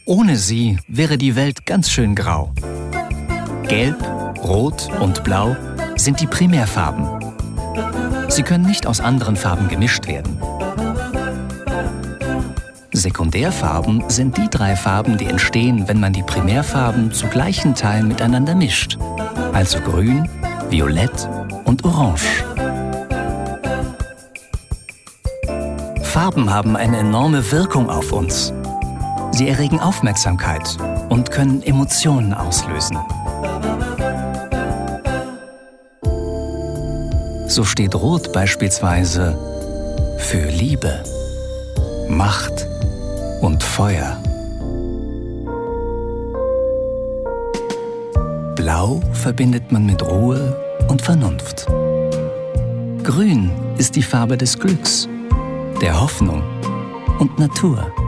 Ohne sie wäre die Welt ganz schön grau. Gelb, Rot und Blau sind die Primärfarben. Sie können nicht aus anderen Farben gemischt werden. Sekundärfarben sind die 3 Farben, die entstehen, wenn man die Primärfarben zu gleichen Teilen miteinander mischt. Also Grün, Violett und Orange. Farben haben eine enorme Wirkung auf uns. Sie erregen Aufmerksamkeit und können Emotionen auslösen. So steht Rot beispielsweise für Liebe, Macht und Feuer. Blau verbindet man mit Ruhe und Vernunft. Grün ist die Farbe des Glücks, der Hoffnung und Natur.